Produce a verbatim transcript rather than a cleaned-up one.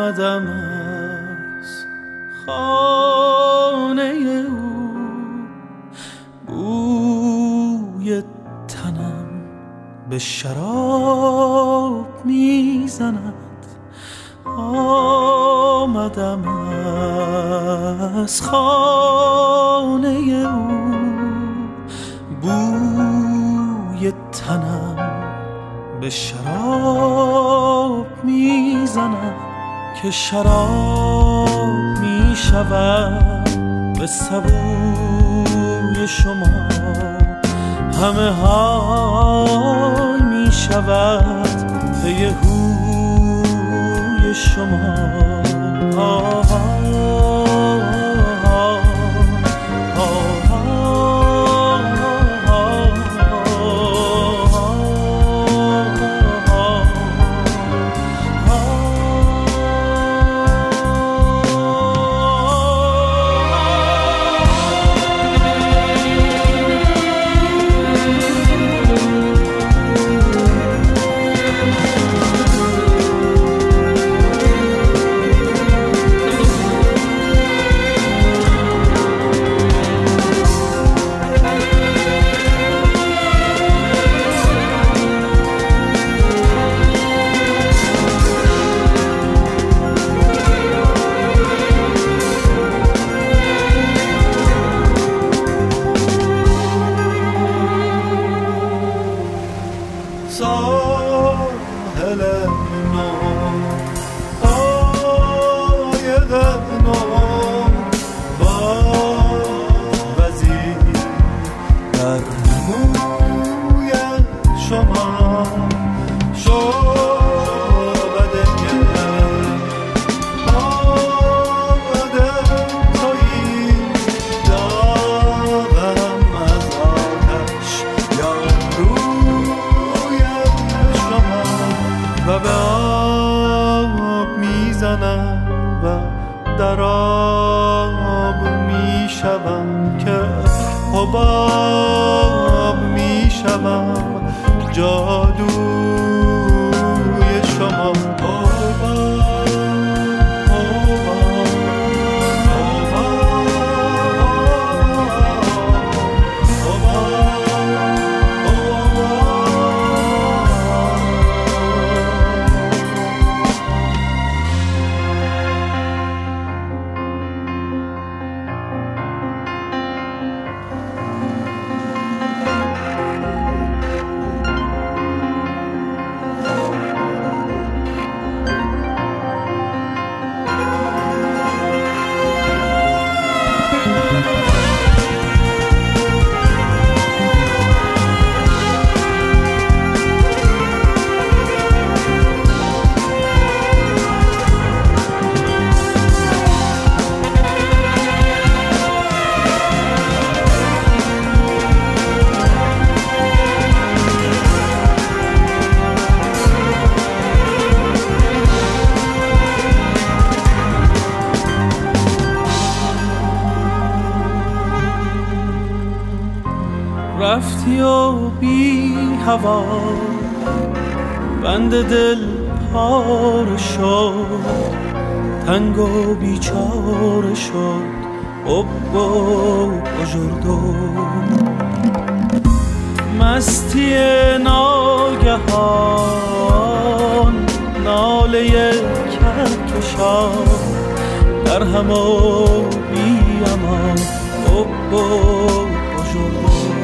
آمدم از خانه او، بوی تنم به شراب میزند. آمدم از خانه او، بوی تنم به شراب میزند. که شراب میشود به سبوی شما، همه های میشود پی هوی شما. آه ساحل نو، قایق نو، با وزیر در موی شما شعبده باده تویی. داغم از آتش یا روی و به آب میزنم و در آب میشوم، که حباب میشوم جادوی شما. رفتی و بی هوا بند دل پاره شد، تنگ و بیچاره شد حب و بجردو. مستی ناگهان ناله کهکشان، در هم و بی امان حب و بجردو.